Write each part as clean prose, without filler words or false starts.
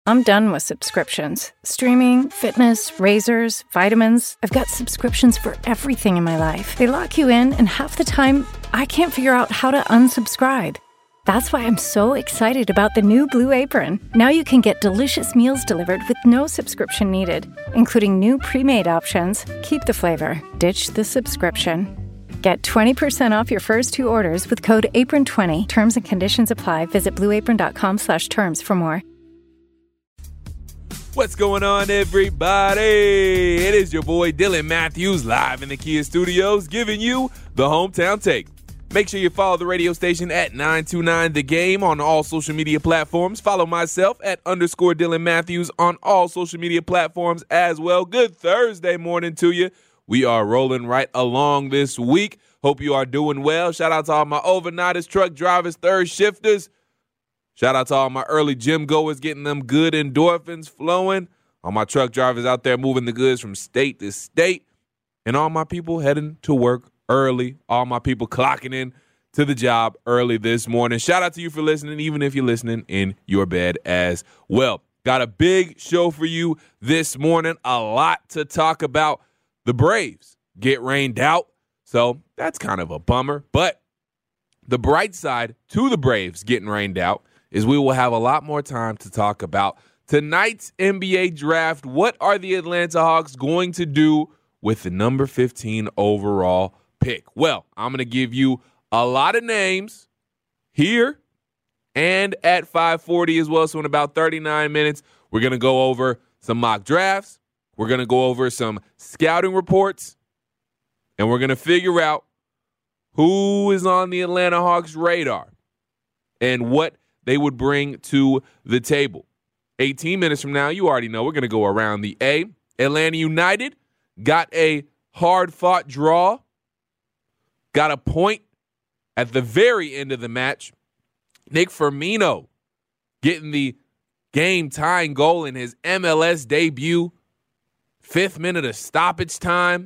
I'm done with subscriptions. Streaming, fitness, razors, vitamins. I've got subscriptions for everything in my life. They lock you in, and half the time, I can't figure out how to unsubscribe. That's why I'm so excited about the new Blue Apron. Now you can get delicious meals delivered with no subscription needed, including new pre-made options. Keep the flavor, ditch the subscription. Get 20% off your first 2 orders with code APRON20. Terms and conditions apply. Visit blueapron.com/terms for more. What's going on, everybody? It is your boy Dylan Matthews live in the Kia Studios giving you the Hometown Take. Make sure you follow the radio station at 929 The Game on all social media platforms. Follow myself at _Dylan Matthews on all social media platforms as well. Good Thursday morning to you. We are rolling right along this week. Hope you are doing well. Shout out to all my overnighters, truck drivers, third shifters. Shout out to all my early gym goers getting them good endorphins flowing. All my truck drivers out there moving the goods from state to state. And all my people heading to work early. All my people clocking in to the job early this morning. Shout out to you for listening, even if you're listening in your bed as well. Got a big show for you this morning. A lot to talk about. The Braves get rained out, so that's kind of a bummer. But the bright side to the Braves getting rained out is we will have a lot more time to talk about tonight's NBA draft. What are the Atlanta Hawks going to do with the number 15 overall pick? Well, I'm going to give you a lot of names here and at 5:40 as well. So in about 39 minutes, we're going to go over some mock drafts. We're going to go over some scouting reports, and we're going to figure out who is on the Atlanta Hawks' radar and what they would bring to the table. 18 minutes from now, you already know we're going to go around the A. Atlanta United got a hard-fought draw, got a point at the very end of the match. Nick Firmino getting the game-tying goal in his MLS debut. 5th minute of stoppage time.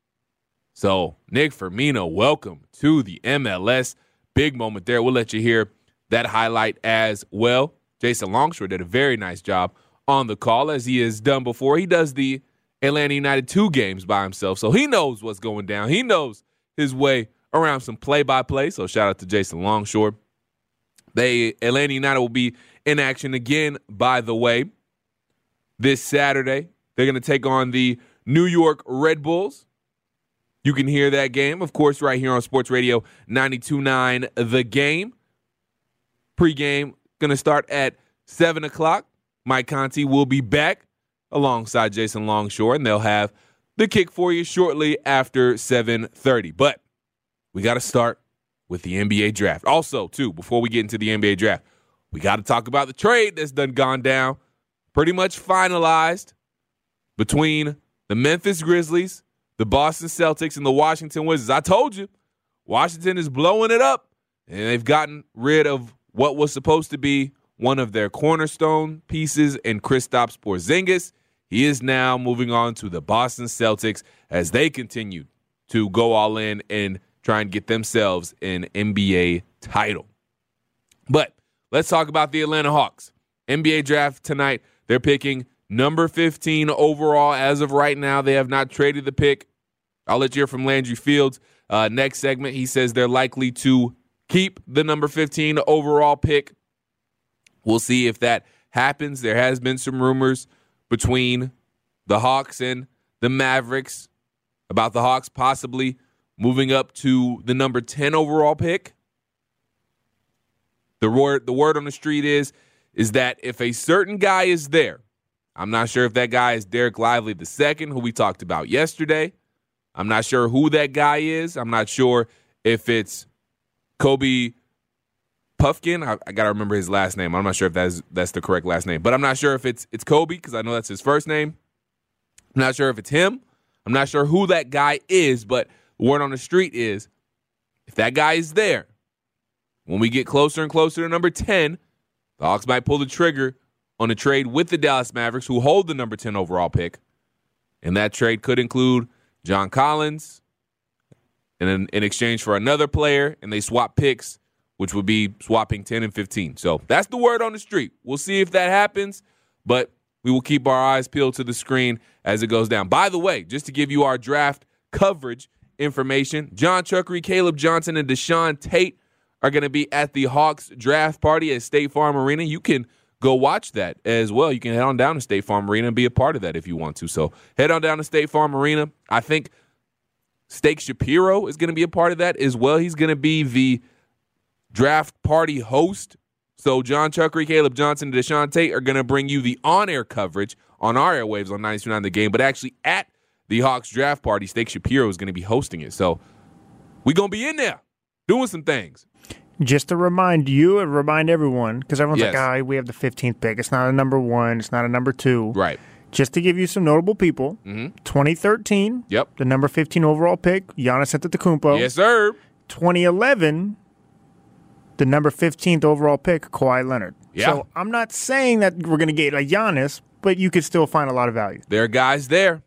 So, Nick Firmino, welcome to the MLS. Big moment there. We'll let you hear that highlight as well. Jason Longshore did a very nice job on the call, as he has done before. He does the Atlanta United 2 games by himself, so he knows what's going down. He knows his way around some play-by-play, so shout out to Jason Longshore. Atlanta United will be in action again, by the way, this Saturday. They're going to take on the New York Red Bulls. You can hear that game, of course, right here on Sports Radio 92.9 The Game. Pre-game going to start at 7 o'clock. Mike Conti will be back alongside Jason Longshore, and they'll have the kick for you shortly after 7:30. But we got to start with the NBA draft. Also, too, before we get into the NBA draft, we got to talk about the trade that's done gone down, pretty much finalized, between the Memphis Grizzlies, the Boston Celtics, and the Washington Wizards. I told you, Washington is blowing it up, and they've gotten rid of what was supposed to be one of their cornerstone pieces in Kristaps Porzingis. He is now moving on to the Boston Celtics as they continue to go all in and try and get themselves an NBA title. But let's talk about the Atlanta Hawks. NBA draft tonight, they're picking number 15 overall. As of right now, they have not traded the pick. I'll let you hear from Landry Fields. Next segment, he says they're likely to keep the number 15 overall pick. We'll see if that happens. There has been some rumors between the Hawks and the Mavericks about the Hawks possibly moving up to the number 10 overall pick. The word on the street is that if a certain guy is there, I'm not sure if that guy is Derek Lively II, who we talked about yesterday. I'm not sure who that guy is. I'm not sure if it's Kobe Puffkin. I got to remember his last name. I'm not sure if that's the correct last name. But I'm not sure if it's Kobe, because I know that's his first name. I'm not sure if it's him. I'm not sure who that guy is, but the word on the street is if that guy is there, when we get closer and closer to number 10, the Hawks might pull the trigger on a trade with the Dallas Mavericks, who hold the number 10 overall pick. And that trade could include John Collins in exchange for another player, and they swap picks, which would be swapping 10 and 15. So that's the word on the street. We'll see if that happens. but we will keep our eyes peeled to the screen as it goes down. By the way, just to give you our draft coverage information, John Chuckery, Caleb Johnson, and Deshaun Tate are going to be at the Hawks draft party at State Farm Arena. You can go watch that as well. You can head on down to State Farm Arena and be a part of that if you want to. So head on down to State Farm Arena. I think Steak Shapiro is going to be a part of that as well. He's going to be the draft party host. So John Chuckery, Caleb Johnson, and Deshaun Tate are going to bring you the on-air coverage on our airwaves on 92.9 The Game. But actually at the Hawks draft party, Steak Shapiro is going to be hosting it. So we're going to be in there doing some things. Just to remind you and remind everyone, because everyone's Yes. like, we have the 15th pick. It's not a number 1. It's not a number 2. Right. Just to give you some notable people, 2013, Yep. the number 15 overall pick, Giannis Antetokounmpo. Yes, sir. 2011, the number 15th overall pick, Kawhi Leonard. Yeah. So I'm not saying that we're going to get a Giannis, but you could still find a lot of value. There are guys there.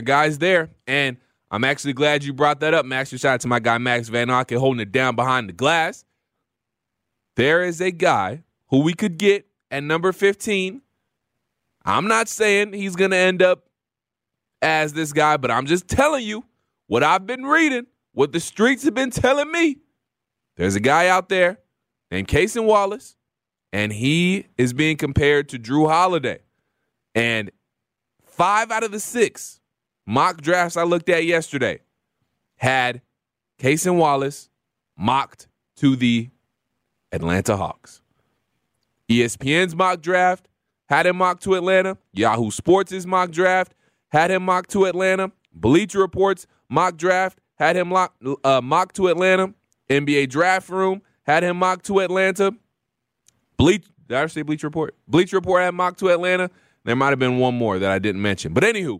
And I'm actually glad you brought that up, Max. Shout out to my guy, Max Van Auken, holding it down behind the glass. There is a guy who we could get at number 15. I'm not saying he's going to end up as this guy, but I'm just telling you what I've been reading, what the streets have been telling me. There's a guy out there named Cason Wallace, and he is being compared to Drew Holiday. And 5 out of the 6 mock drafts I looked at yesterday had Cason Wallace mocked to the Atlanta Hawks. ESPN's mock draft had him mocked to Atlanta. Yahoo Sports' mock draft had him mocked to Atlanta. Bleacher Report's mock draft had him mocked to Atlanta. NBA Draft Room had him mocked to Atlanta. Did I say Bleacher Report? Bleacher Report had mocked to Atlanta. There might have been one more that I didn't mention. But anywho,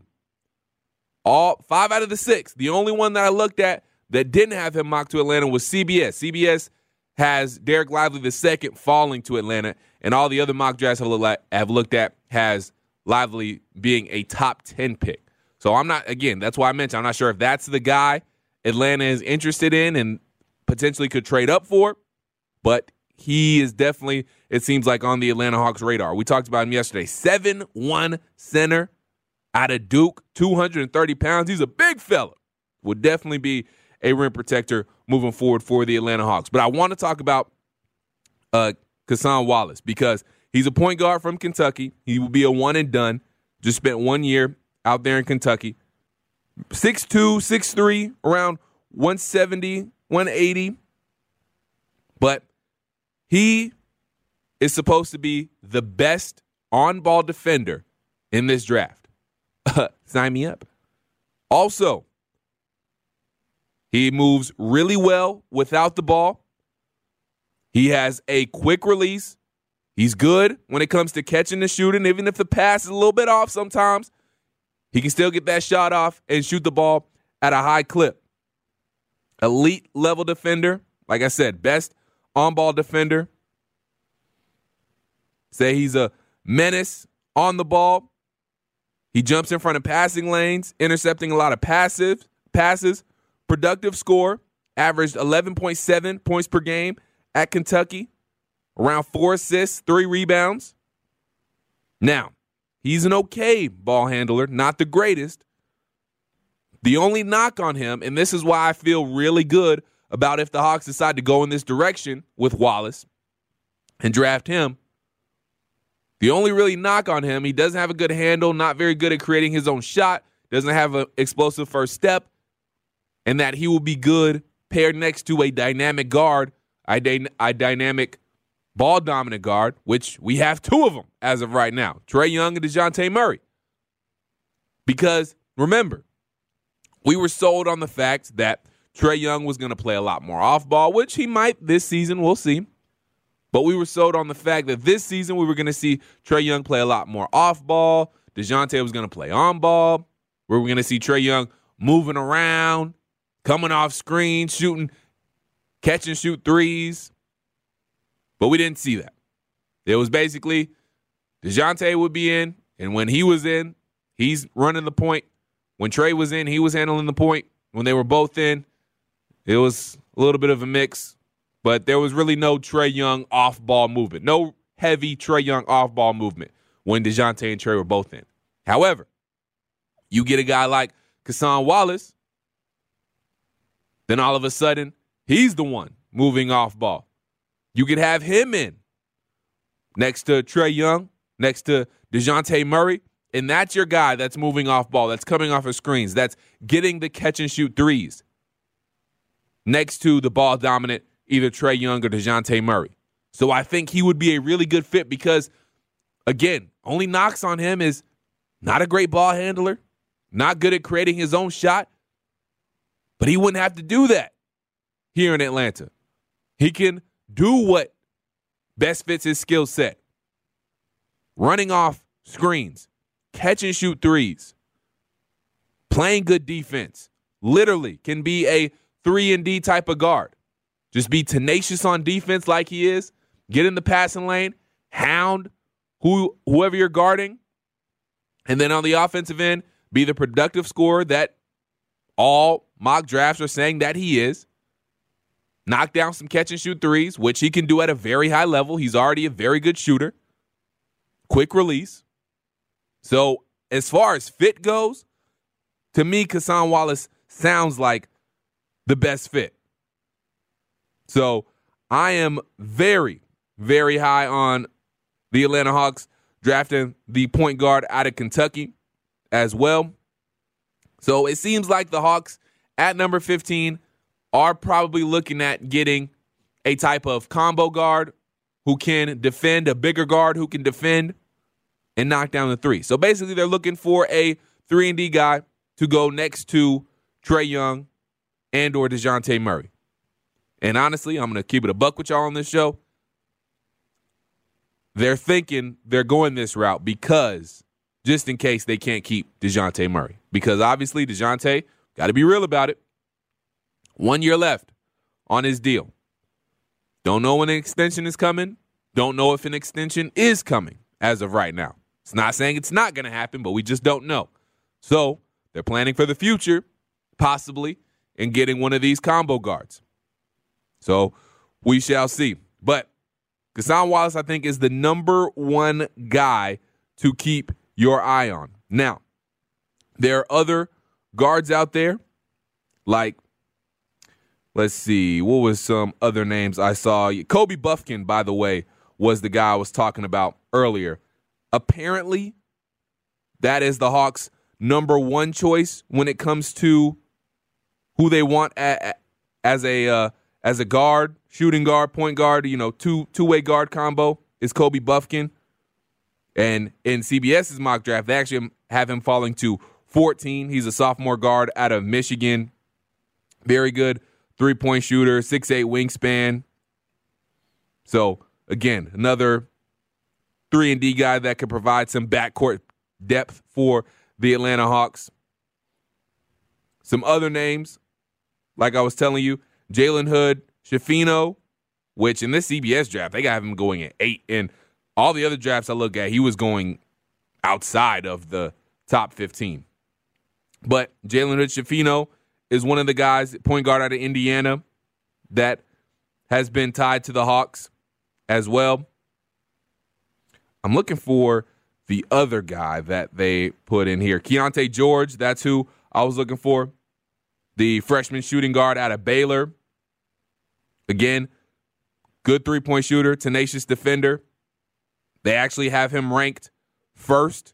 all 5 out of the 6. The only one that I looked at that didn't have him mocked to Atlanta was CBS. CBS has Derek Lively the second falling to Atlanta, and all the other mock drafts I've looked at has Lively being a top 10 pick. So I'm not, again, that's why I mentioned, I'm not sure if that's the guy Atlanta is interested in and potentially could trade up for, but he is definitely, it seems like, on the Atlanta Hawks radar. We talked about him yesterday. 7'1" center out of Duke, 230 pounds. He's a big fella. Would definitely be a rim protector moving forward for the Atlanta Hawks. But I want to talk about Cason Wallace because he's a point guard from Kentucky. He will be a one and done. Just spent 1 year out there in Kentucky. 6'2", 6'3", around 170, 180. But he is supposed to be the best on-ball defender in this draft. Sign me up. Also, he moves really well without the ball. He has a quick release. He's good when it comes to catching and shooting. Even if the pass is a little bit off sometimes, he can still get that shot off and shoot the ball at a high clip. Elite level defender. Like I said, best on-ball defender. Say he's a menace on the ball. He jumps in front of passing lanes, intercepting a lot of passes. Productive score, averaged 11.7 points per game at Kentucky, around 4 assists, 3 rebounds. Now, he's an okay ball handler, not the greatest. The only knock on him, and this is why I feel really good about if the Hawks decide to go in this direction with Wallace and draft him, the only really knock on him, he doesn't have a good handle, not very good at creating his own shot, doesn't have an explosive first step, and that he will be good paired next to a dynamic guard, a dynamic ball-dominant guard, which we have 2 of them as of right now, Trae Young and DeJounte Murray. Because, remember, we were sold on the fact that Trae Young was going to play a lot more off-ball, which he might this season, we'll see. But we were sold on the fact that this season we were going to see Trae Young play a lot more off-ball. DeJounte was going to play on-ball. We were going to see Trae Young moving around, coming off screen, shooting, catch and shoot threes. But we didn't see that. It was basically DeJounte would be in, and when he was in, he's running the point. When Trae was in, he was handling the point. When they were both in, it was a little bit of a mix. But there was really no Trae Young off-ball movement. No heavy Trae Young off-ball movement. when DeJounte and Trey were both in. However, you get a guy like Cason Wallace, then all of a sudden, he's the one moving off ball. You could have him in next to Trae Young, next to DeJounte Murray, and that's your guy that's moving off ball, that's coming off of screens, that's getting the catch-and-shoot threes next to the ball-dominant either Trae Young or DeJounte Murray. So I think he would be a really good fit because, again, only knocks on him is not a great ball handler, not good at creating his own shot, but he wouldn't have to do that here in Atlanta. He can do what best fits his skill set. Running off screens, catch and shoot threes, playing good defense, literally can be a 3-and-D type of guard. Just be tenacious on defense like he is, get in the passing lane, hound whoever you're guarding, and then on the offensive end, be the productive scorer that all mock drafts are saying that he is. Knock down some catch-and-shoot threes, which he can do at a very high level. He's already a very good shooter. Quick release. So as far as fit goes, to me, Cason Wallace sounds like the best fit. So I am very, very high on the Atlanta Hawks drafting the point guard out of Kentucky as well. So it seems like the Hawks at number 15 are probably looking at getting a type of combo guard who can defend, a bigger guard who can defend and knock down the three. So basically they're looking for a 3-and-D guy to go next to Trae Young and or DeJounte Murray. And honestly, I'm going to keep it a buck with y'all on this show. They're thinking they're going this route because just in case they can't keep DeJounte Murray. Because obviously DeJounte, got to be real about it, 1 year left on his deal. Don't know when an extension is coming. Don't know if an extension is coming as of right now. It's not saying it's not going to happen, but we just don't know. So they're planning for the future, possibly, in getting one of these combo guards. So we shall see. But Cason Wallace, I think, is the number one guy to keep your eye on. Now, there are other guards out there, like, let's see, what was some other names I saw? Kobe Buffkin, by the way, was the guy I was talking about earlier. Apparently, that is the Hawks' number one choice when it comes to who they want as a guard, shooting guard, point guard, two-way guard combo is Kobe Buffkin. And in CBS's mock draft, they actually have him falling to 14. He's a sophomore guard out of Michigan. Very good three-point shooter, 6'8" wingspan. So, again, another 3-and-D guy that could provide some backcourt depth for the Atlanta Hawks. Some other names, like I was telling you, Jalen Hood, Schifino, which in this CBS draft, they got him going at 8. And all the other drafts I look at, he was going outside of the top 15. But Jalen Hood Schifino is one of the guys, point guard out of Indiana, that has been tied to the Hawks as well. I'm looking for the other guy that they put in here. Keontae George, that's who I was looking for. The freshman shooting guard out of Baylor. Again, good three-point shooter, tenacious defender. They actually have him ranked first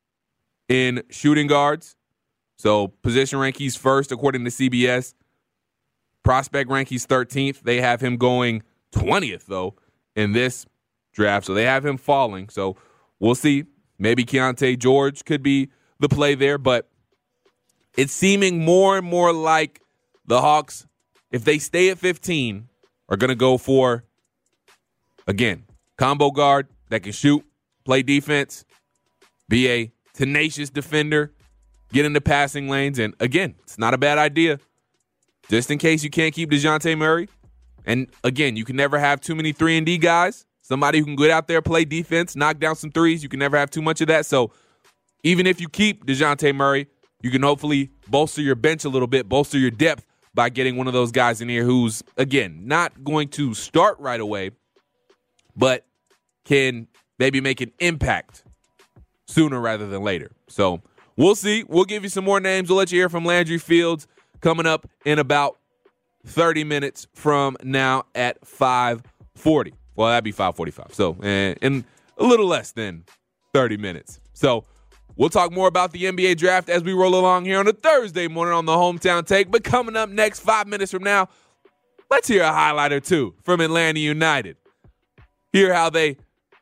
in shooting guards. So position rank, he's first according to CBS. Prospect rank, he's 13th. They have him going 20th, though, in this draft. So they have him falling. So we'll see. Maybe Keontae George could be the play there. But it's seeming more and more like the Hawks, if they stay at 15, are going to go for, again, combo guard that can shoot, play defense, be a tenacious defender, get into passing lanes. And, again, it's not a bad idea. Just in case you can't keep DeJounte Murray. And, again, you can never have too many 3-and-D guys. Somebody who can get out there, play defense, knock down some threes. You can never have too much of that. So even if you keep DeJounte Murray, you can hopefully bolster your bench a little bit, bolster your depth by getting one of those guys in here who's, again, not going to start right away, but can maybe make an impact sooner rather than later. So we'll see. We'll give you some more names. We'll let you hear from Landry Fields coming up in about 30 minutes from now at 5:40. Well, that'd be 5:45. So, in a little less than 30 minutes. So, we'll talk more about the NBA draft as we roll along here on a Thursday morning on the Hometown Take. But coming up next, 5 minutes from now, let's hear a highlight or two from Atlanta United. Hear how they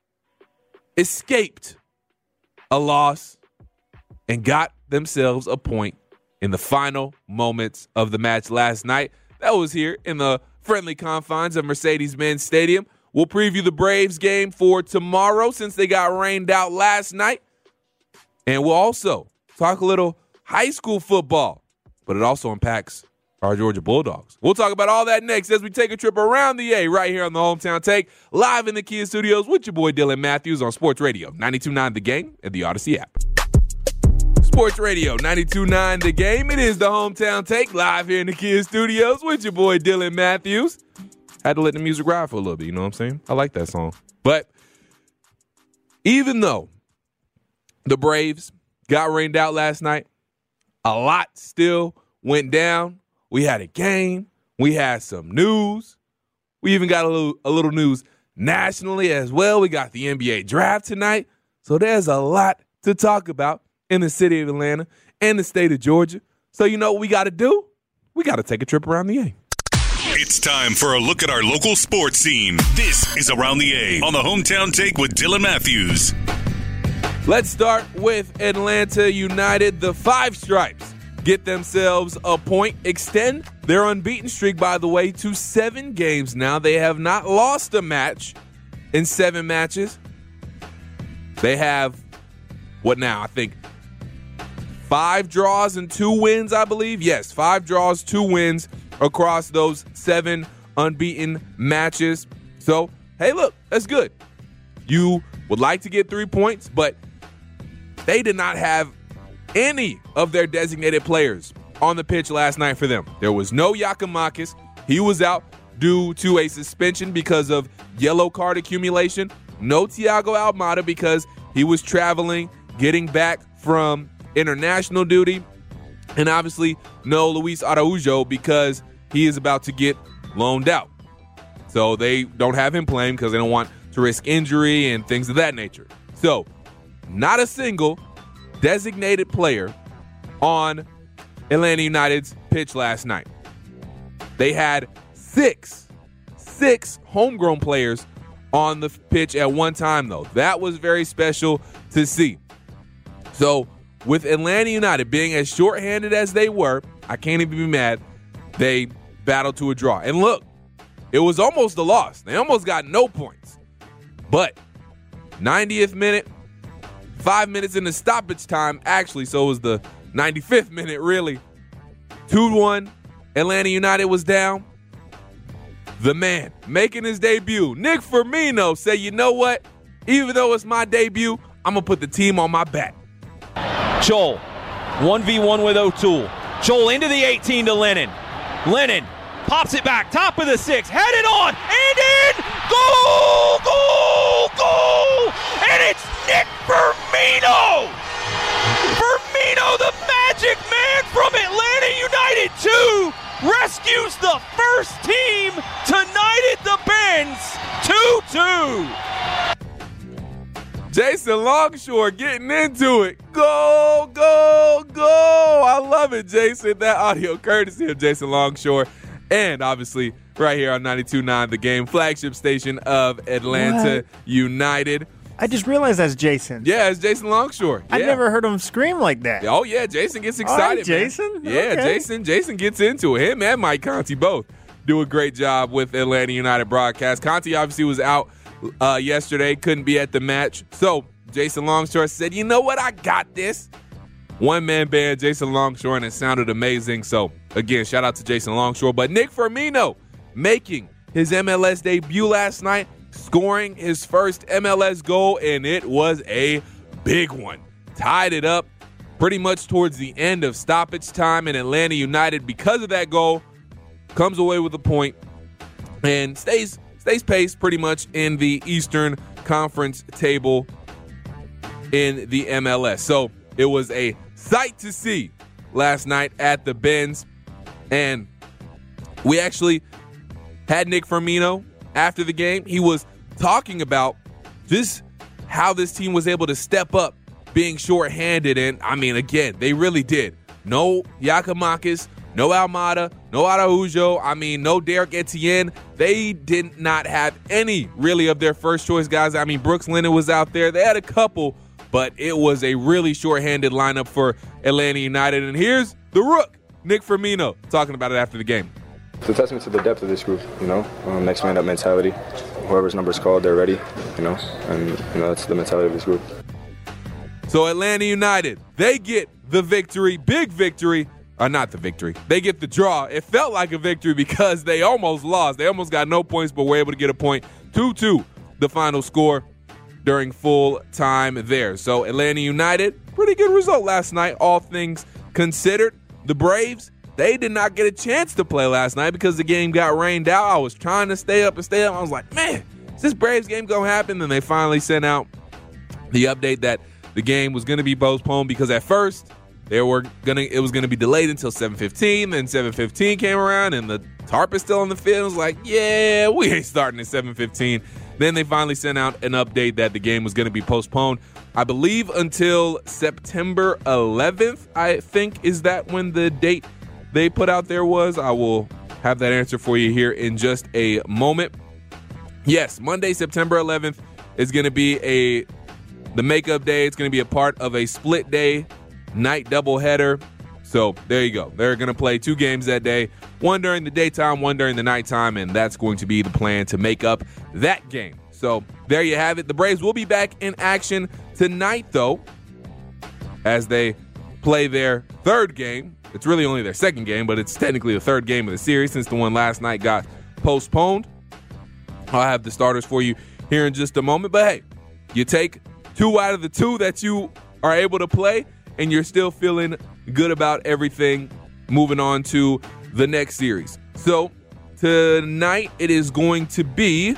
escaped a loss and got themselves a point in the final moments of the match last night. That was here in the friendly confines of Mercedes-Benz Stadium. We'll preview the Braves game for tomorrow since they got rained out last night. And we'll also talk a little high school football, but it also impacts our Georgia Bulldogs. We'll talk about all that next as we take a trip around the A right here on the Hometown Take, live in the Kia Studios with your boy Dylan Matthews on Sports Radio 92.9 The Game and the Odyssey app. Sports Radio 92.9 The Game. It is the Hometown Take, live here in the Kia Studios with your boy Dylan Matthews. Had to let the music ride for a little bit, you know what I'm saying? I like that song. But even though the Braves got rained out last night, a lot still went down. We had a game. We had some news. We even got a little news nationally as well. We got the NBA draft tonight. So there's a lot to talk about in the city of Atlanta and the state of Georgia. So you know what we got to do? We got to take a trip around the A. It's time for a look at our local sports scene. This is Around the A on the Hometown Take with Dylan Matthews. Let's start with Atlanta United. The Five Stripes get themselves a point, extend their unbeaten streak, by the way, to 7 games now. They have not lost a match in 7 matches. They have, what now, I think 5 draws and 2 wins, I believe. Yes, 5 draws, 2 wins across those 7 unbeaten matches. So, hey, look, that's good. You would like to get 3 points, but they did not have any of their designated players on the pitch last night for them. There was no Giakoumakis. He was out due to a suspension because of yellow card accumulation. No Thiago Almada because he was traveling, getting back from international duty. And obviously no Luis Araujo because he is about to get loaned out. So they don't have him playing because they don't want to risk injury and things of that nature. So not a single designated player on Atlanta United's pitch last night. They had six homegrown players on the pitch at one time, though. That was very special to see. So with Atlanta United being as shorthanded as they were, I can't even be mad. They battled to a draw. And look, it was almost a loss. They almost got no points. But 90th minute, 5 minutes into stoppage time, actually, so it was the 95th minute, really. 2-1, Atlanta United was down. The man making his debut, Nick Firmino, said, you know what? Even though it's my debut, I'm going to put the team on my back. Joel, 1v1 with O'Toole. Joel into the 18 to Lennon. Lennon pops it back, top of the 6, headed on, and in! Goal! Goal! Goal! And it's Nick Firmino! Firmino, the magic man from Atlanta United 2, rescues the first team tonight at the Benz, 2-2. Jason Longshore getting into it. Go, go, go. I love it, Jason. That audio courtesy of Jason Longshore. And obviously right here on 92.9 The Game, flagship station of Atlanta United. I just realized that's Jason. Yeah, it's Jason Longshore. Yeah. I never heard him scream like that. Oh, yeah, Jason gets excited. All right, Jason? Man. Yeah, okay. Jason gets into it. Him and Mike Conti both do a great job with Atlanta United broadcast. Conti obviously was out yesterday, couldn't be at the match. So Jason Longshore said, you know what, I got this. One-man band, Jason Longshore, and it sounded amazing. So, again, shout out to Jason Longshore. But Nick Firmino making his MLS debut last night, scoring his first MLS goal, and it was a big one. Tied it up pretty much towards the end of stoppage time, and Atlanta United, because of that goal, comes away with a point and stays paced pretty much in the Eastern Conference table in the MLS. So it was a sight to see last night at the Benz. And we actually had Nick Firmino after the game. He was talking about just how this team was able to step up being shorthanded. And, I mean, again, they really did. No Giakoumakis, no Almada, no Araujo, no Derek Etienne. They did not have any, really, of their first-choice guys. I mean, Brooks Lennon was out there. They had a couple, but it was a really shorthanded lineup for Atlanta United. And here's the Rook, Nick Firmino, talking about it after the game. It's a testament to the depth of this group, next man up mentality. Whoever's number's called, they're ready, and that's the mentality of this group. So Atlanta United, they get the victory, big victory. Not the victory. They get the draw. It felt like a victory because they almost lost. They almost got no points, but were able to get a point. 2-2, the final score during full time there. So Atlanta United, pretty good result last night, all things considered. The Braves, they did not get a chance to play last night because the game got rained out. I was trying to stay up. I was like, man, is this Braves game going to happen? Then they finally sent out the update that the game was going to be postponed because at first it was going to be delayed until 7:15. Then 7:15 came around and the tarp is still on the field. It was like, yeah, we ain't starting at 7:15. Then they finally sent out an update that the game was going to be postponed, I believe, until September 11th, I think, is that when the date they put out there was. I will have that answer for you here in just a moment. Yes, Monday, September 11th is going to be the makeup day. It's going to be a part of a split day night doubleheader. So there you go. They're going to play 2 games that day, one during the daytime, one during the nighttime, and that's going to be the plan to make up that game. So there you have it. The Braves will be back in action tonight, though, as they play their 3rd game. It's really only their 2nd game, but it's technically the 3rd game of the series since the one last night got postponed. I'll have the starters for you here in just a moment. But, hey, you take 2 out of the 2 that you are able to play, and you're still feeling good about everything moving on to the next series. So tonight it is going to be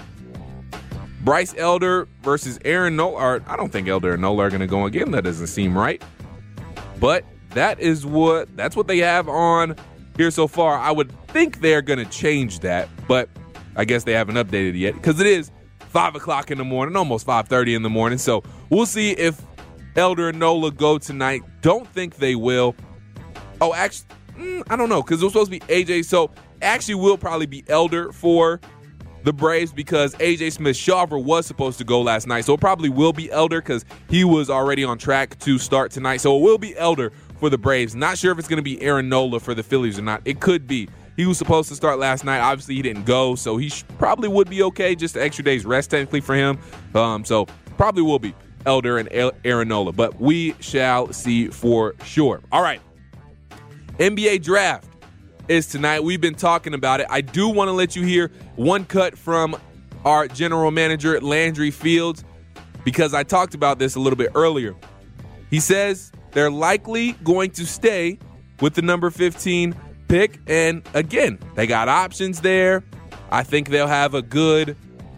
Bryce Elder versus Aaron Nola. I don't think Elder and Nola are going to go again. That doesn't seem right. But that's what they have on here so far. I would think they're going to change that, but I guess they haven't updated it yet because it is 5 o'clock in the morning, almost 5:30 in the morning. So we'll see if Elder and Nola go tonight. Don't think they will. Oh, actually, I don't know because it was supposed to be AJ. So actually will probably be Elder for the Braves because AJ Smith-Shawver was supposed to go last night. So it probably will be Elder because he was already on track to start tonight. So it will be Elder for the Braves. Not sure if it's going to be Aaron Nola for the Phillies or not. It could be. He was supposed to start last night. Obviously, he didn't go, so he probably would be okay. Just an extra day's rest technically for him. So probably will be Elder and Aaron Nola, but we shall see for sure. All right. NBA draft is tonight. We've been talking about it. I do want to let you hear one cut from our general manager, Landry Fields, because I talked about this a little bit earlier. He says they're likely going to stay with the number 15 pick. And again, they got options there. I think they'll have a good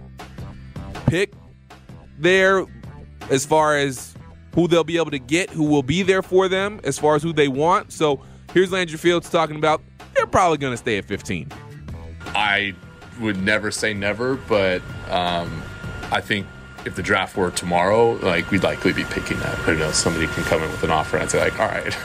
pick there as far as who they'll be able to get, who will be there for them, as far as who they want. So here's Landry Fields talking about they're probably going to stay at 15. I would never say never, but I think if the draft were tomorrow, we'd likely be picking that. Who knows? Somebody can come in with an offer and I'd say, all right.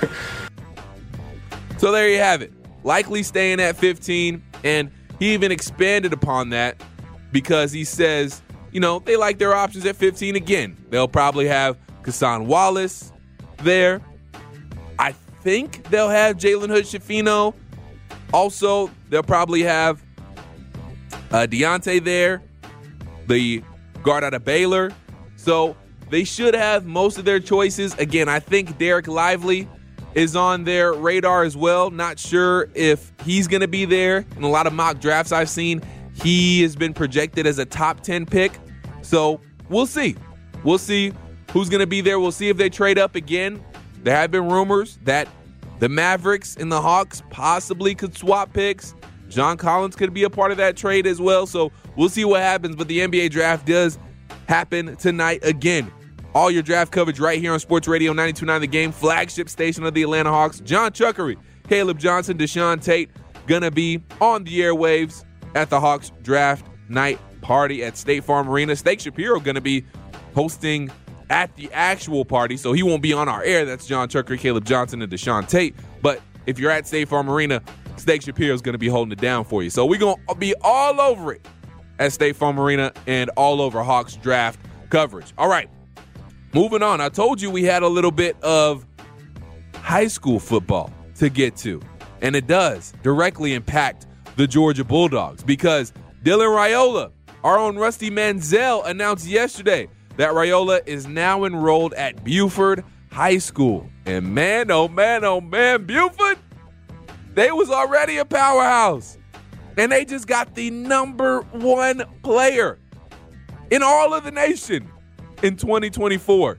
So there you have it. Likely staying at 15. And he even expanded upon that because he says, they like their options at 15 again. They'll probably have Kassan Wallace there. I think they'll have Jalen Hood-Schifino. Also, they'll probably have Deontay there, the guard out of Baylor. So they should have most of their choices. Again, I think Derek Lively is on their radar as well. Not sure if he's going to be there. In a lot of mock drafts I've seen, he has been projected as a top 10 pick. So we'll see. We'll see who's going to be there. We'll see if they trade up again. There have been rumors that the Mavericks and the Hawks possibly could swap picks. John Collins could be a part of that trade as well. So we'll see what happens. But the NBA draft does happen tonight again. All your draft coverage right here on Sports Radio 92.9 The Game, flagship station of the Atlanta Hawks. John Chuckery, Caleb Johnson, Deshaun Tate going to be on the airwaves at the Hawks draft night party at State Farm Arena. Steak Shapiro going to be hosting at the actual party, so he won't be on our air. That's John Chuckery, Caleb Johnson, and Deshaun Tate. But if you're at State Farm Arena, Steak Shapiro is going to be holding it down for you. So we're going to be all over it at State Farm Arena and all over Hawks draft coverage. All right. Moving on, I told you we had a little bit of high school football to get to, and it does directly impact the Georgia Bulldogs because Dylan Raiola, our own Rusty Manziel, announced yesterday that Raiola is now enrolled at Buford High School. And man, oh man, Buford, they was already a powerhouse, and they just got the number one player in all of the nation in 2024.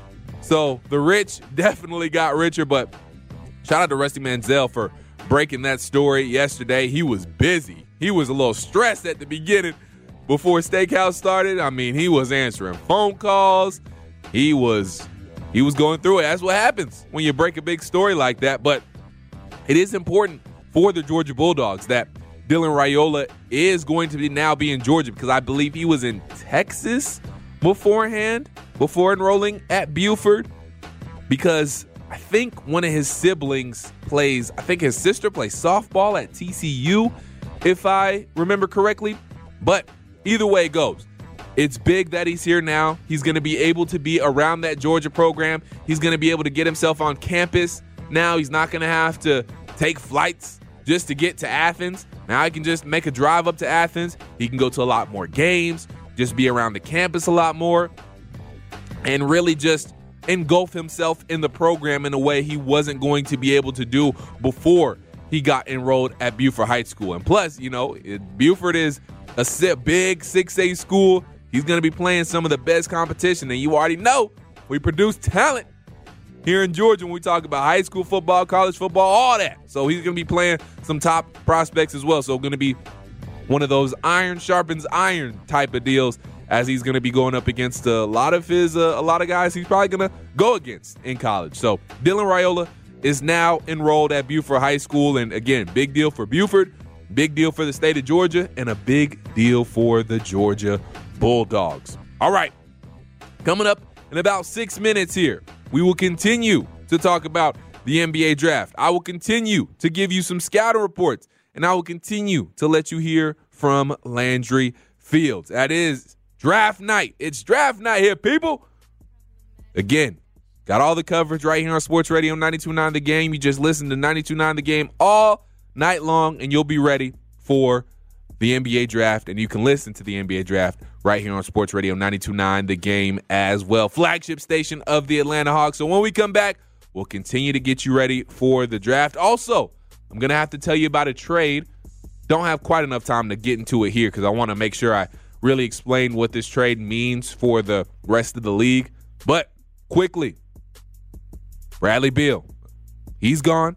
So the rich definitely got richer, but shout out to Rusty Manziel for breaking that story yesterday. He was busy. He was a little stressed at the beginning before Steakhouse started. I mean, he was answering phone calls. He was going through it. That's what happens when you break a big story like that. But it is important for the Georgia Bulldogs that Dylan Raiola is going to now be in Georgia because I believe he was in Texas beforehand, before enrolling at Buford, because I think one of his siblings I think his sister plays softball at TCU, if I remember correctly. But either way it goes, it's big that he's here now. He's going to be able to be around that Georgia program. He's going to be able to get himself on campus. Now he's not going to have to take flights just to get to Athens. Now he can just make a drive up to Athens. He can go to a lot more games, just be around the campus a lot more, and really just engulf himself in the program in a way he wasn't going to be able to do before he got enrolled at Buford High School. And plus, Buford is a big 6A school. He's going to be playing some of the best competition, and you already know we produce talent here in Georgia when we talk about high school football, college football, all that. So he's going to be playing some top prospects as well. So going to be one of those iron sharpens iron type of deals, as he's going to be going up against a lot of guys he's probably going to go against in college. So Dylan Raiola is now enrolled at Buford High School. And again, big deal for Buford, big deal for the state of Georgia, and a big deal for the Georgia Bulldogs. All right, coming up in about 6 minutes here, we will continue to talk about the NBA draft. I will continue to give you some scouting reports, and I will continue to let you hear from Landry Fields. That is draft night. It's draft night here, people. Again, got all the coverage right here on Sports Radio 92.9 The Game. You just listen to 92.9 The Game all night long, and you'll be ready for the NBA draft. And you can listen to the NBA draft right here on Sports Radio 92.9 The Game as well. Flagship station of the Atlanta Hawks. So when we come back, we'll continue to get you ready for the draft. Also, I'm going to have to tell you about a trade. Don't have quite enough time to get into it here because I want to make sure I really explain what this trade means for the rest of the league. But quickly, Bradley Beal, he's gone.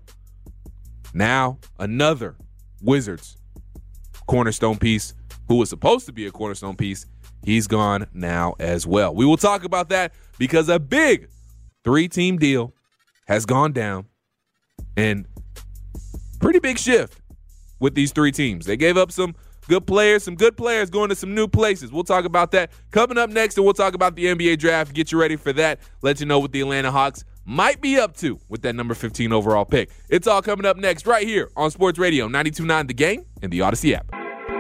Now another Wizards cornerstone piece who was supposed to be a cornerstone piece, he's gone now as well. We will talk about that because a big 3-team deal has gone down, and pretty big shift with these 3 teams. They gave up some good players going to some new places. We'll talk about that coming up next, and we'll talk about the NBA draft. Get you ready for that. Let you know what the Atlanta Hawks might be up to with that number 15 overall pick. It's all coming up next right here on Sports Radio 92.9 The Game and the Odyssey app.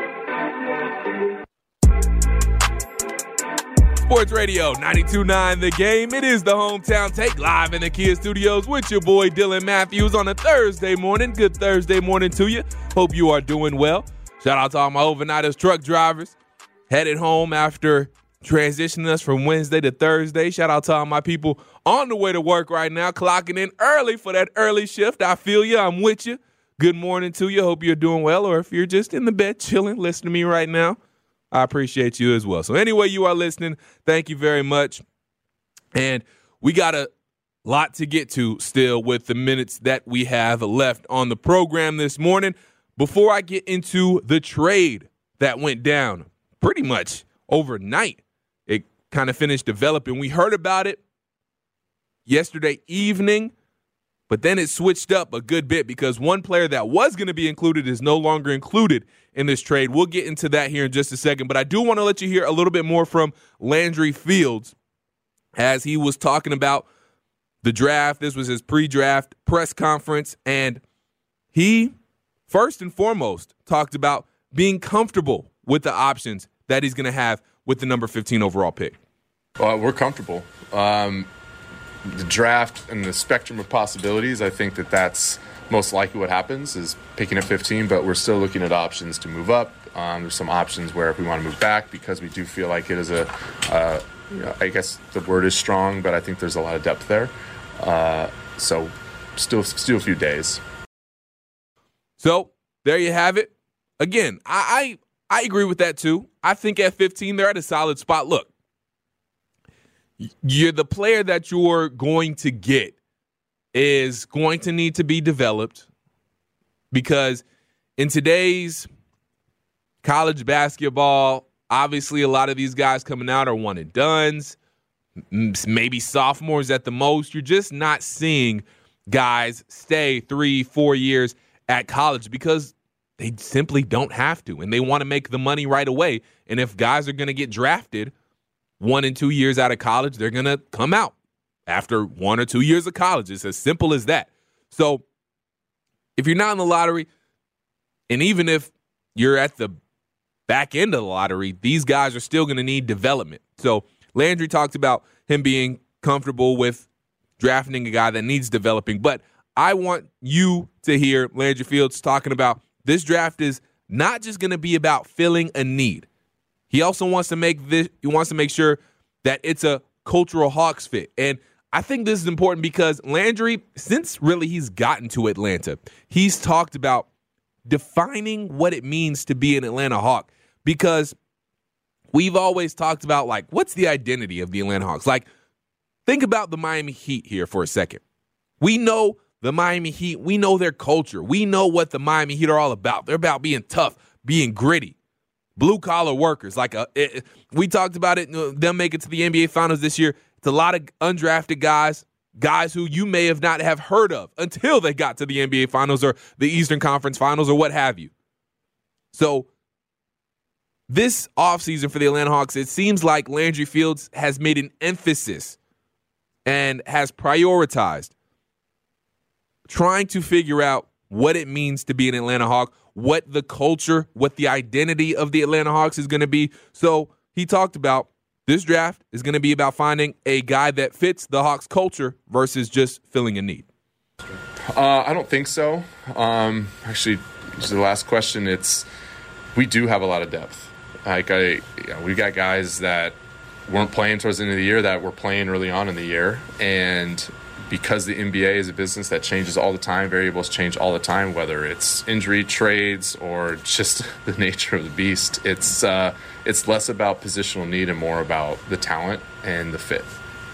Sports Radio 92.9 The Game. It is the Hometown Take live in the Kia Studios with your boy Dylan Matthews on a Thursday morning. Good Thursday morning to you. Hope you are doing well. Shout out to all my overnighters, truck drivers, headed home after transitioning us from Wednesday to Thursday. Shout out to all my people on the way to work right now, clocking in early for that early shift. I feel you. I'm with you. Good morning to you. Hope you're doing well. Or if you're just in the bed chilling, listening to me right now, I appreciate you as well. So anyway, you are listening, thank you very much. And we got a lot to get to still with the minutes that we have left on the program this morning. Before I get into the trade that went down pretty much overnight, it kind of finish developing. We heard about it yesterday evening, but then it switched up a good bit because one player that was going to be included is no longer included in this trade. We'll get into that here in just a second, but I do want to let you hear a little bit more from Landry Fields as he was talking about the draft. This was his pre-draft press conference, and he, first and foremost, talked about being comfortable with the options that he's going to have with the number 15 overall pick. We're comfortable. The draft and the spectrum of possibilities, I think that's most likely what happens is picking at 15, but we're still looking at options to move up. There's some options where if we want to move back because we do feel like it is I guess the word is strong, but I think there's a lot of depth there. So still a few days. So there you have it. Again, I agree with that too. I think at 15, they're at a solid spot. Look, you're the player that you're going to get is going to need to be developed because in today's college basketball, obviously a lot of these guys coming out are one and dones, maybe sophomores at the most. You're just not seeing guys stay 3-4 years at college because they simply don't have to, and they want to make the money right away. And if guys are going to get drafted 1 and 2 years out of college, they're going to come out after 1 or 2 years of college. It's as simple as that. So if you're not in the lottery, and even if you're at the back end of the lottery, these guys are still going to need development. So Landry talked about him being comfortable with drafting a guy that needs developing. But I want you to hear Landry Fields talking about this draft is not just going to be about filling a need. He also wants to make sure that it's a cultural Hawks fit. And I think this is important because Landry, since really he's gotten to Atlanta, he's talked about defining what it means to be an Atlanta Hawk because we've always talked about, like, what's the identity of the Atlanta Hawks? Like, think about the Miami Heat here for a second. We know the Miami Heat. We know their culture. We know what the Miami Heat are all about. They're about being tough, being gritty, blue-collar workers. We talked about it, them making it to the NBA Finals this year. It's a lot of undrafted guys who you may have not have heard of until they got to the NBA Finals or the Eastern Conference Finals or what have you. So this offseason for the Atlanta Hawks, it seems like Landry Fields has made an emphasis and has prioritized trying to figure out what it means to be an Atlanta Hawk, what the culture, what the identity of the Atlanta Hawks is going to be. So he talked about this draft is going to be about finding a guy that fits the Hawks culture versus just filling a need. I don't think so. Actually, the last question, we do have a lot of depth. We've got guys that weren't playing towards the end of the year that were playing early on in the year, and because the NBA is a business that changes all the time, variables change all the time, whether it's injury, trades, or just the nature of the beast. It's less about positional need and more about the talent and the fit.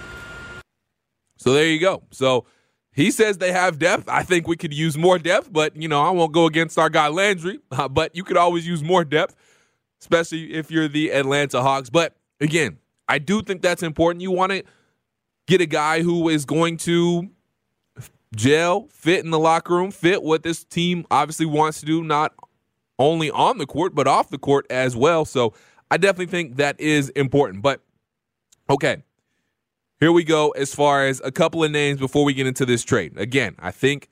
So there you go. So he says they have depth. I think we could use more depth, but, I won't go against our guy Landry. But you could always use more depth, especially if you're the Atlanta Hawks. But, again, I do think that's important. You want to get a guy who is going to gel, fit in the locker room, fit what this team obviously wants to do, not only on the court, but off the court as well. So I definitely think that is important. But, okay, here we go as far as a couple of names before we get into this trade. Again, I think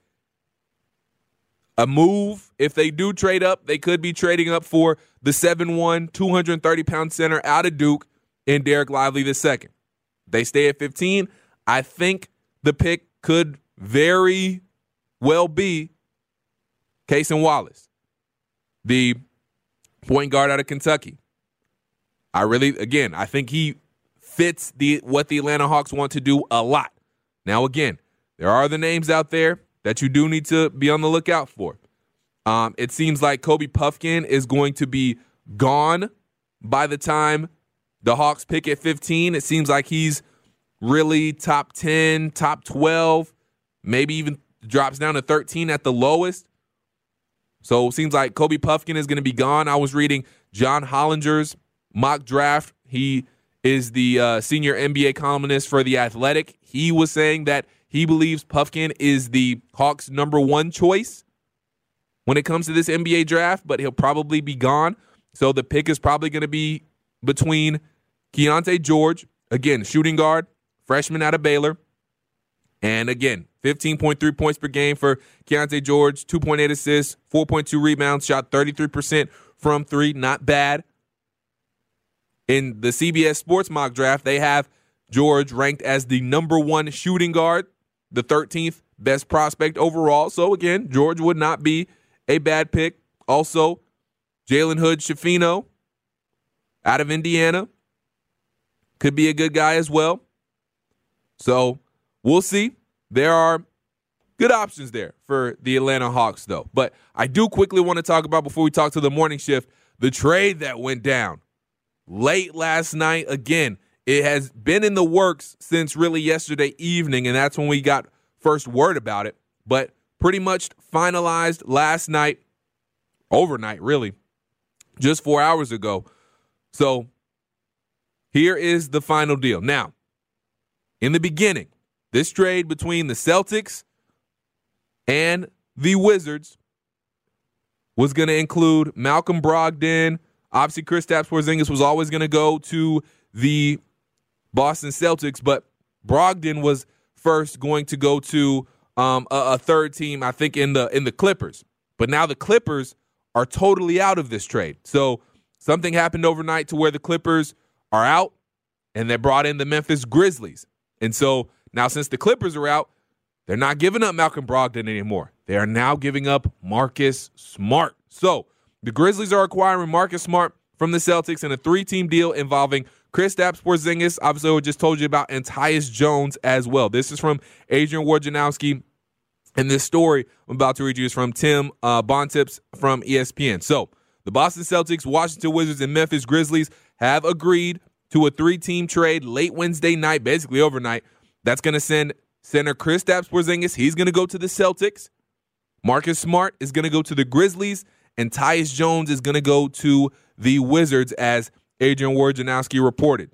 a move, if they do trade up, they could be trading up for the 7'1", 230-pound center out of Duke in Derek Lively II. They stay at 15. I think the pick could very well be Cason Wallace, the point guard out of Kentucky. I think he fits what the Atlanta Hawks want to do a lot. Now, again, there are the names out there that you do need to be on the lookout for. It seems like Kobe Puffkin is going to be gone by the time the Hawks pick at 15. It seems like he's really top 10, top 12, maybe even drops down to 13 at the lowest. So it seems like Kobe Puffkin is going to be gone. I was reading John Hollinger's mock draft. He is the senior NBA columnist for The Athletic. He was saying that he believes Puffkin is the Hawks' number one choice when it comes to this NBA draft, but he'll probably be gone. So the pick is probably going to be between Keontae George, again, shooting guard, freshman out of Baylor. And again, 15.3 points per game for Keontae George, 2.8 assists, 4.2 rebounds, shot 33% from three. Not bad. In the CBS Sports mock draft, they have George ranked as the number one shooting guard, the 13th best prospect overall. So again, George would not be a bad pick. Also, Jalen Hood-Schifino out of Indiana could be a good guy as well. So we'll see. There are good options there for the Atlanta Hawks, though. But I do quickly want to talk about, before we talk to the morning shift, the trade that went down late last night. Again, it has been in the works since really yesterday evening, and that's when we got first word about it. But pretty much finalized last night, overnight really, just 4 hours ago. So here is the final deal. Now, in the beginning, this trade between the Celtics and the Wizards was going to include Malcolm Brogdon. Obviously, Kristaps Porzingis was always going to go to the Boston Celtics, but Brogdon was first going to go to a third team, I think, in the Clippers. But now the Clippers are totally out of this trade. So something happened overnight to where the Clippers are out, and they brought in the Memphis Grizzlies. And so now since the Clippers are out, they're not giving up Malcolm Brogdon anymore. They are now giving up Marcus Smart. So the Grizzlies are acquiring Marcus Smart from the Celtics in a 3-team deal involving Kristaps Porzingis, obviously I just told you about, and Tyus Jones as well. This is from Adrian Wojnarowski, and this story I'm about to read you is from Tim Bontemps from ESPN. So the Boston Celtics, Washington Wizards, and Memphis Grizzlies have agreed to a 3-team trade late Wednesday night, basically overnight. That's going to send center Kristaps Porzingis. He's going to go to the Celtics. Marcus Smart is going to go to the Grizzlies, and Tyus Jones is going to go to the Wizards, as Adrian Wojnarowski reported.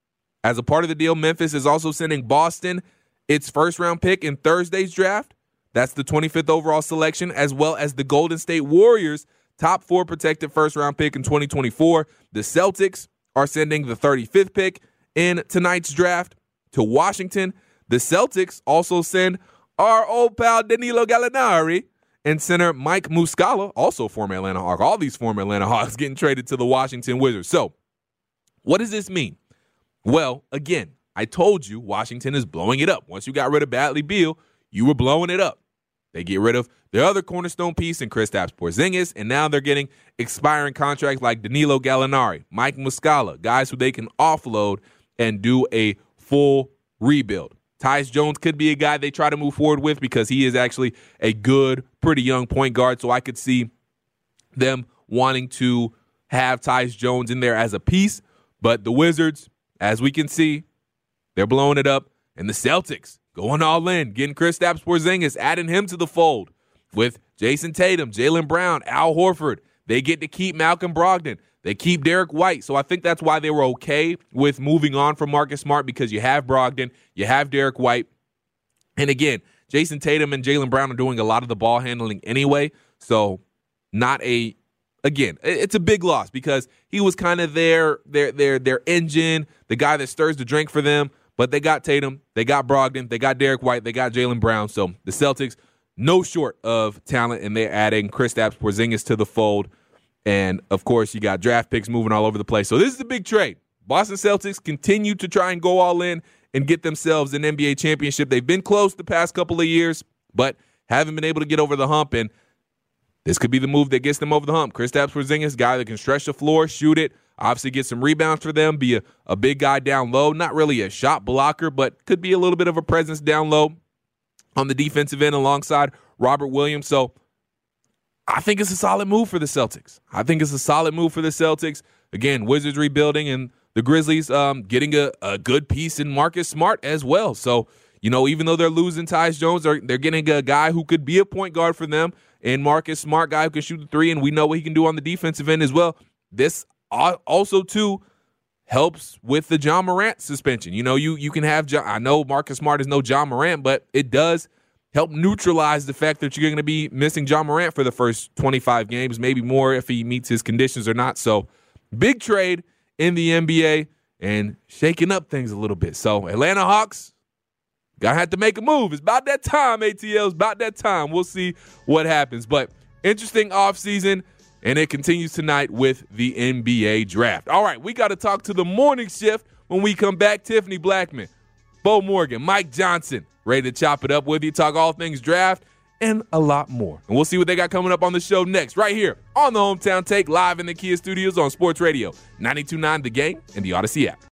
As a part of the deal, Memphis is also sending Boston its first-round pick in Thursday's draft. That's the 25th overall selection, as well as the Golden State Warriors' top 4 protected first-round pick in 2024. The Celtics are sending the 35th pick in tonight's draft to Washington. The Celtics also send our old pal Danilo Gallinari and center Mike Muscala, also former Atlanta Hawk. All these former Atlanta Hawks getting traded to the Washington Wizards. So what does this mean? Well, again, I told you Washington is blowing it up. Once you got rid of Bradley Beal, you were blowing it up. They get rid of their other cornerstone piece in Kristaps Porzingis, and now they're getting expiring contracts like Danilo Gallinari, Mike Muscala, guys who they can offload and do a full rebuild. Tyus Jones could be a guy they try to move forward with because he is actually a good, pretty young point guard, so I could see them wanting to have Tyus Jones in there as a piece. But the Wizards, as we can see, they're blowing it up. And the Celtics going all in, getting Kristaps Porzingis, adding him to the fold with Jason Tatum, Jaylen Brown, Al Horford. They get to keep Malcolm Brogdon. They keep Derek White. So I think that's why they were okay with moving on from Marcus Smart, because you have Brogdon, you have Derek White. And again, Jason Tatum and Jaylen Brown are doing a lot of the ball handling anyway. So it's a big loss because he was kind of their engine, the guy that stirs the drink for them. But they got Tatum, they got Brogdon, they got Derek White, they got Jaylen Brown. So the Celtics, no short of talent, and they're adding Kristaps Porzingis to the fold. And, of course, you got draft picks moving all over the place. So this is a big trade. Boston Celtics continue to try and go all in and get themselves an NBA championship. They've been close the past couple of years, but haven't been able to get over the hump. And this could be the move that gets them over the hump. Kristaps Porzingis, guy that can stretch the floor, shoot it, obviously get some rebounds for them, be a big guy down low. Not really a shot blocker, but could be a little bit of a presence down low on the defensive end alongside Robert Williams. So I think it's a solid move for the Celtics. Again, Wizards rebuilding, and the Grizzlies getting a good piece in Marcus Smart as well. So, even though they're losing Tyus Jones, they're getting a guy who could be a point guard for them, and Marcus Smart, guy who can shoot the 3, and we know what he can do on the defensive end as well. This also, too, helps with the John Morant suspension. You know, you can have I know Marcus Smart is no John Morant, but it does help neutralize the fact that you're going to be missing John Morant for the first 25 games, maybe more if he meets his conditions or not. So big trade in the NBA and shaking up things a little bit. So Atlanta Hawks, gotta have to make a move. It's about that time, ATL. It's about that time. We'll see what happens. But interesting offseason, and it continues tonight with the NBA draft. All right, we got to talk to the morning shift when we come back. Tiffany Blackman, Bo Morgan, Mike Johnson, ready to chop it up with you, talk all things draft, and a lot more. And we'll see what they got coming up on the show next, right here on the Hometown Take, live in the Kia Studios on Sports Radio 92.9 The Game and the Odyssey app.